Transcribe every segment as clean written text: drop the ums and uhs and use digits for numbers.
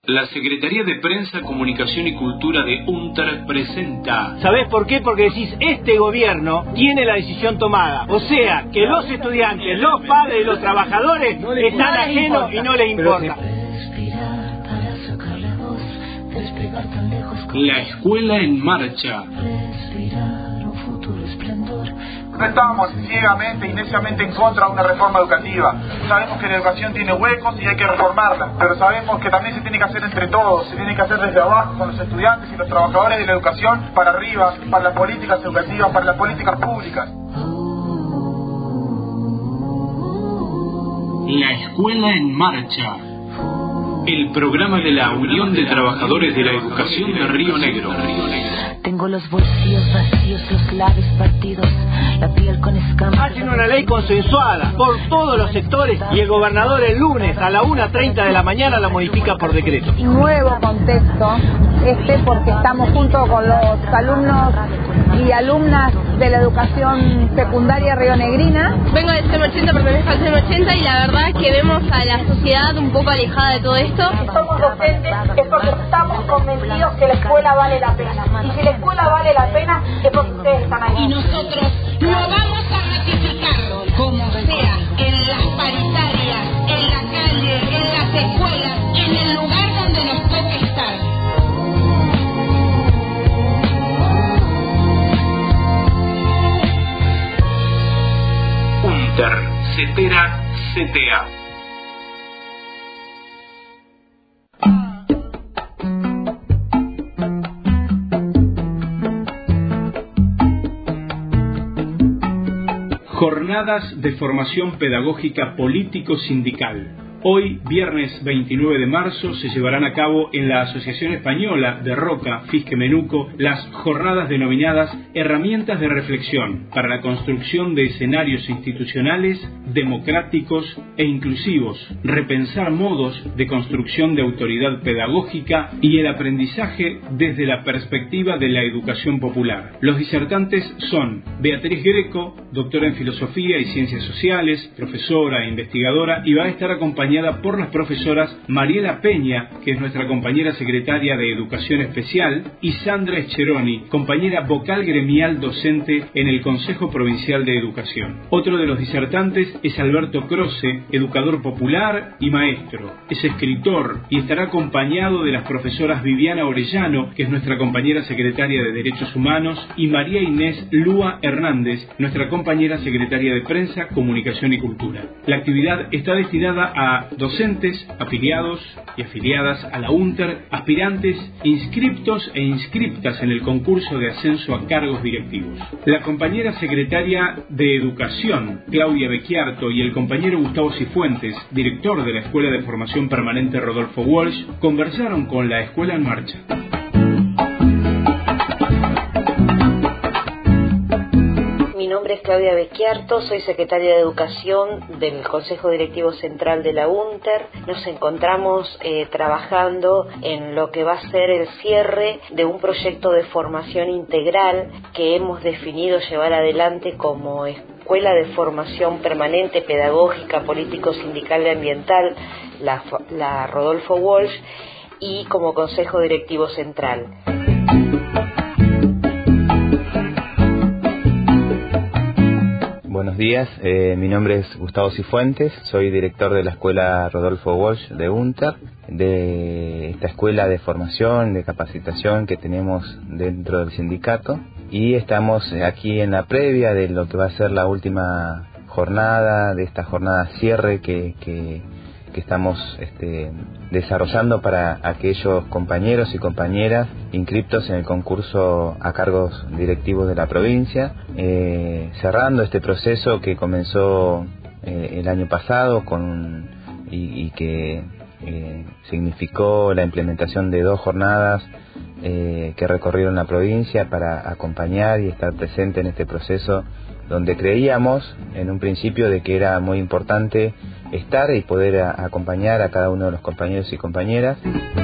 La Secretaría de Prensa, Comunicación y Cultura de UNTER presenta... ¿Sabés por qué? Porque decís, este gobierno tiene la decisión tomada. O sea, que los estudiantes, los padres y los trabajadores están ajenos y no les importa. La Escuela en Marcha. No estamos ciegamente y neciamente en contra de una reforma educativa. Sabemos que la educación tiene huecos y hay que reformarla, pero sabemos que también se tiene que hacer entre todos, se tiene que hacer desde abajo con los estudiantes y los trabajadores de la educación para arriba, para las políticas educativas, para las políticas públicas. La Escuela en Marcha. El programa de la Unión de Trabajadores de la Educación de Río Negro. Tengo los bolsillos vacíos, los labios partidos, la piel con escamas. Hacen una ley consensuada por todos los sectores y el gobernador el lunes a la 1:30 de la mañana la modifica por decreto. Nuevo contexto porque estamos junto con los alumnos y alumnas de la educación secundaria rionegrina. Vengo del CEM 80, pertenezco al CEM 80 y la verdad es que vemos a la sociedad un poco alejada de todo esto. Si somos docentes es porque estamos convencidos que la escuela vale la pena. Y si la escuela vale la pena es porque ustedes están ahí. Y nosotros lo vamos a ratificar, como sea, en las paritarias, en la calle, en las escuelas, en el lugar donde nos toque estar. UNTER, CETERA, CTA. Jornadas de formación pedagógica político-sindical. Hoy, viernes 29 de marzo, se llevarán a cabo en la Asociación Española de Roca, Fisque Menuco, las jornadas denominadas Herramientas de Reflexión para la construcción de escenarios institucionales democráticos e inclusivos, repensar modos de construcción de autoridad pedagógica y el aprendizaje desde la perspectiva de la educación popular. Los disertantes son Beatriz Greco, doctora en Filosofía y Ciencias Sociales, profesora e investigadora, y va a estar acompañada por las profesoras Mariela Peña, que es nuestra compañera secretaria de Educación Especial, y Sandra Escheroni, compañera vocal gremial docente en el Consejo Provincial de Educación. Otro de los disertantes es Alberto Croce, educador popular y maestro. Es escritor y estará acompañado de las profesoras Viviana Orellano, que es nuestra compañera secretaria de Derechos Humanos, y María Inés Lúa Hernández, nuestra compañera secretaria de Prensa, Comunicación y Cultura. La actividad está destinada a docentes, afiliados y afiliadas a la UNTER, aspirantes, inscriptos e inscriptas en el concurso de ascenso a cargos directivos. La compañera secretaria de Educación, Claudia Becchiarto, y el compañero Gustavo Cifuentes, director de la Escuela de Formación Permanente Rodolfo Walsh, conversaron con la Escuela en Marcha. Mi nombre es Claudia Becchiarto, soy secretaria de Educación del Consejo Directivo Central de la UNTER. Nos encontramos trabajando en lo que va a ser el cierre de un proyecto de formación integral que hemos definido llevar adelante como Escuela de Formación Permanente Pedagógica, Político, Sindical y Ambiental, la Rodolfo Walsh, y como Consejo Directivo Central. Buenos días, mi nombre es Gustavo Cifuentes, soy director de la Escuela Rodolfo Walsh de UNTER, de esta escuela de formación, de capacitación que tenemos dentro del sindicato, y estamos aquí en la previa de lo que va a ser la última jornada, de esta jornada cierre que estamos desarrollando para aquellos compañeros y compañeras inscriptos en el concurso a cargos directivos de la provincia, cerrando este proceso que comenzó el año pasado y que significó la implementación de 2 jornadas que recorrieron la provincia para acompañar y estar presente en este proceso, donde creíamos en un principio de que era muy importante estar y poder acompañar a cada uno de los compañeros y compañeras.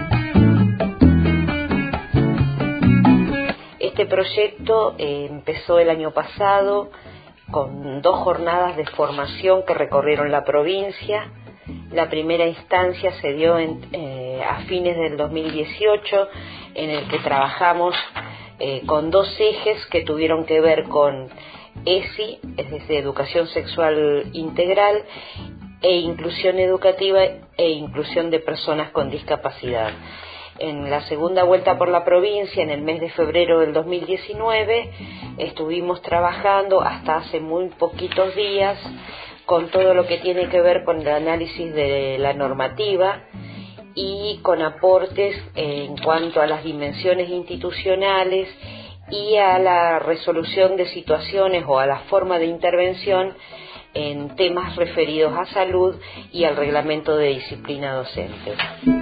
Este proyecto empezó el año pasado con 2 jornadas de formación que recorrieron la provincia. La primera instancia se dio en a fines del 2018, en el que trabajamos con 2 ejes que tuvieron que ver con ESI, es decir, educación sexual integral, e inclusión educativa e inclusión de personas con discapacidad. En la segunda vuelta por la provincia, en el mes de febrero del 2019, estuvimos trabajando hasta hace muy poquitos días con todo lo que tiene que ver con el análisis de la normativa y con aportes en cuanto a las dimensiones institucionales y a la resolución de situaciones o a la forma de intervención en temas referidos a salud y al reglamento de disciplina docente.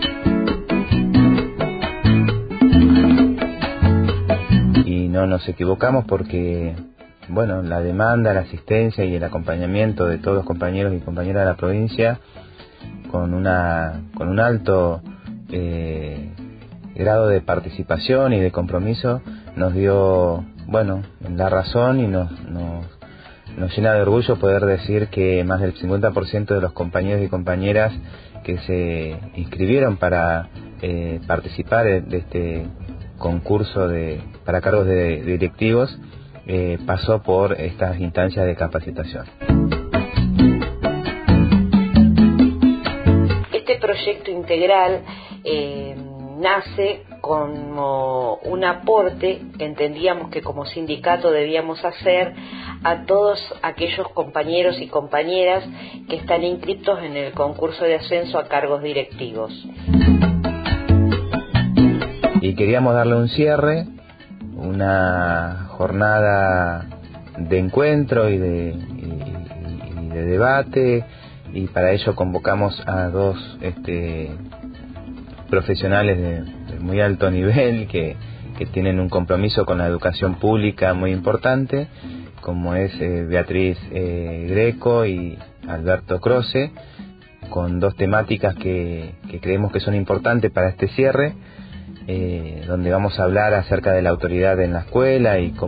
Y no nos equivocamos porque, bueno, la demanda, la asistencia y el acompañamiento de todos los compañeros y compañeras de la provincia con un alto grado de participación y de compromiso nos dio, bueno, la razón y nos llena de orgullo poder decir que más del 50% de los compañeros y compañeras que se inscribieron para participar de este concurso para cargos de directivos pasó por estas instancias de capacitación. Este proyecto integral nace como un aporte que entendíamos que como sindicato debíamos hacer a todos aquellos compañeros y compañeras que están inscritos en el concurso de ascenso a cargos directivos. Y queríamos darle un cierre, una jornada de encuentro y de debate, y para ello convocamos a 2 profesionales de muy alto nivel que tienen un compromiso con la educación pública muy importante, como es Beatriz Greco y Alberto Croce, con 2 temáticas que creemos que son importantes para este cierre, donde vamos a hablar acerca de la autoridad en la escuela y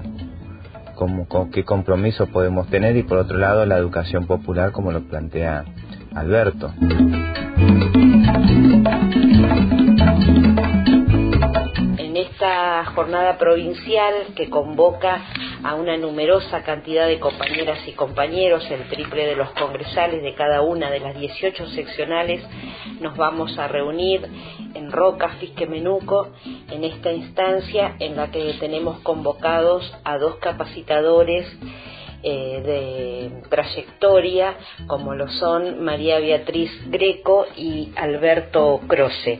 qué compromiso podemos tener, y por otro lado la educación popular, como lo plantea Alberto. En esta jornada provincial que convoca a una numerosa cantidad de compañeras y compañeros, el triple de los congresales de cada una de las 18 seccionales, nos vamos a reunir en Roca, Fisque Menuco, en esta instancia en la que tenemos convocados a 2 capacitadores de trayectoria, como lo son María Beatriz Greco y Alberto Croce.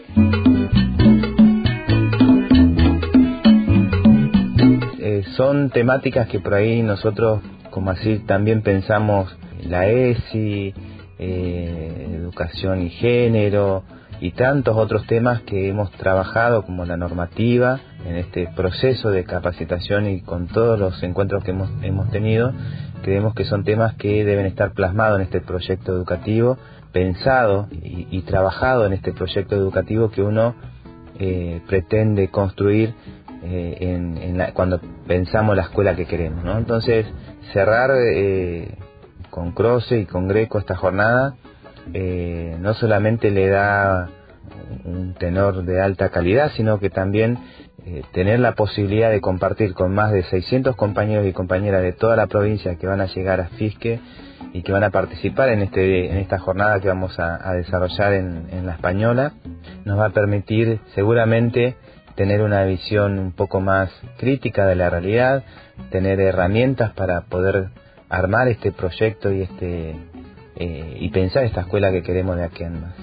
Son temáticas que por ahí nosotros, como así, también pensamos la ESI, educación y género, y tantos otros temas que hemos trabajado, como la normativa, en este proceso de capacitación, y con todos los encuentros que hemos tenido, creemos que son temas que deben estar plasmados en este proyecto educativo, pensado y trabajado en este proyecto educativo que uno pretende construir cuando pensamos la escuela que queremos, ¿no? Entonces, cerrar con Croce y con Greco esta jornada no solamente le da un tenor de alta calidad, sino que también tener la posibilidad de compartir con más de 600 compañeros y compañeras de toda la provincia que van a llegar a Fisque y que van a participar en esta jornada que vamos a desarrollar en La Española, nos va a permitir seguramente tener una visión un poco más crítica de la realidad, tener herramientas para poder armar este proyecto y pensar esta escuela que queremos de aquí en más.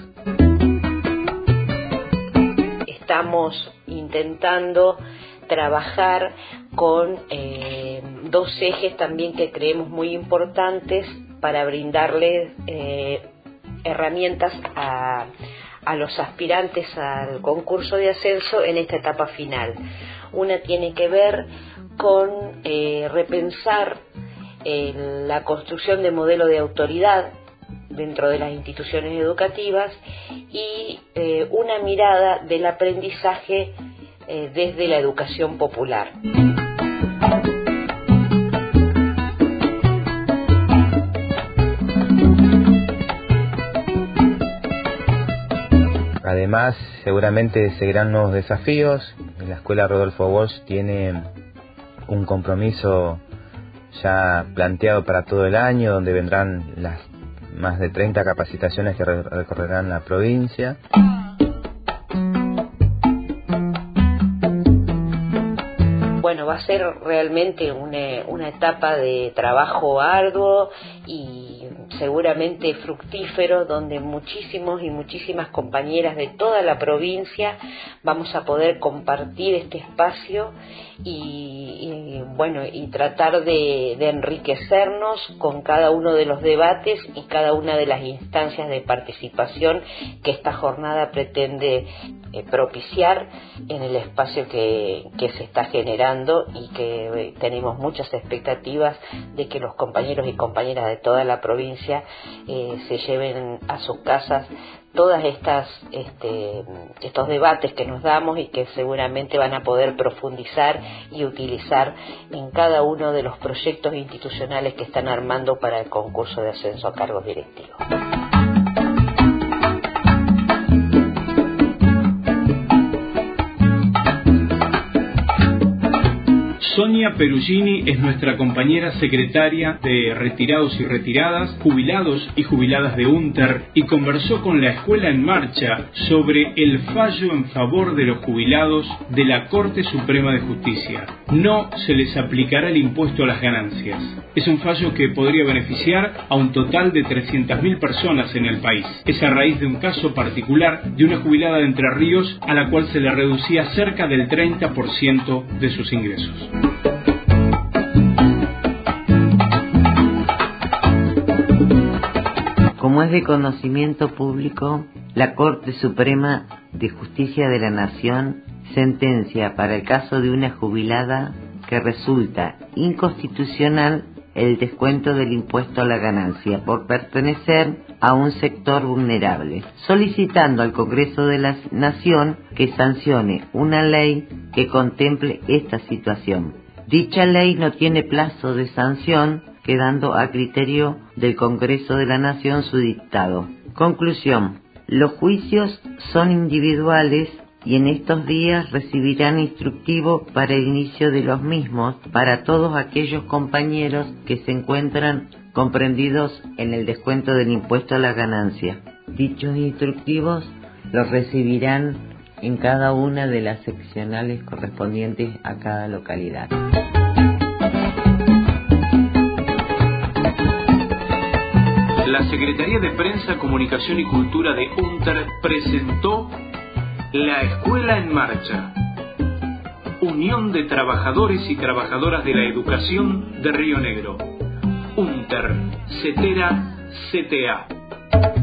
Estamos intentando trabajar con 2 ejes también que creemos muy importantes para brindarles herramientas a los aspirantes al concurso de ascenso en esta etapa final. Una tiene que ver con repensar la construcción de modelo de autoridad dentro de las instituciones educativas y una mirada del aprendizaje desde la educación popular. Además, seguramente seguirán nuevos desafíos. La Escuela Rodolfo Walsh tiene un compromiso ya planteado para todo el año, donde vendrán las más de 30 capacitaciones que recorrerán la provincia. Bueno, va a ser realmente una etapa de trabajo arduo y seguramente fructífero, donde muchísimos y muchísimas compañeras de toda la provincia vamos a poder compartir este espacio y tratar de enriquecernos con cada uno de los debates y cada una de las instancias de participación que esta jornada pretende propiciar en el espacio que se está generando, y que tenemos muchas expectativas de que los compañeros y compañeras de toda la provincia se lleven a sus casas todas estos debates que nos damos y que seguramente van a poder profundizar y utilizar en cada uno de los proyectos institucionales que están armando para el concurso de ascenso a cargos directivos. Sonia Perugini es nuestra compañera secretaria de retirados y retiradas, jubilados y jubiladas de UNTER, y conversó con la Escuela en Marcha sobre el fallo en favor de los jubilados de la Corte Suprema de Justicia. No se les aplicará el impuesto a las ganancias. Es un fallo que podría beneficiar a un total de 300.000 personas en el país. Es a raíz de un caso particular de una jubilada de Entre Ríos a la cual se le reducía cerca del 30% de sus ingresos. Como es de conocimiento público, la Corte Suprema de Justicia de la Nación sentencia para el caso de una jubilada que resulta inconstitucional el descuento del impuesto a la ganancia por pertenecer a un sector vulnerable, solicitando al Congreso de la Nación que sancione una ley que contemple esta situación. Dicha ley no tiene plazo de sanción, quedando a criterio del Congreso de la Nación su dictado. Conclusión: los juicios son individuales y en estos días recibirán instructivo para el inicio de los mismos para todos aquellos compañeros que se encuentran comprendidos en el descuento del impuesto a la ganancia. Dichos instructivos los recibirán en cada una de las seccionales correspondientes a cada localidad. La Secretaría de Prensa, Comunicación y Cultura de UNTER presentó La Escuela en Marcha, Unión de Trabajadores y Trabajadoras de la Educación de Río Negro. UNTER, CETERA, CTA.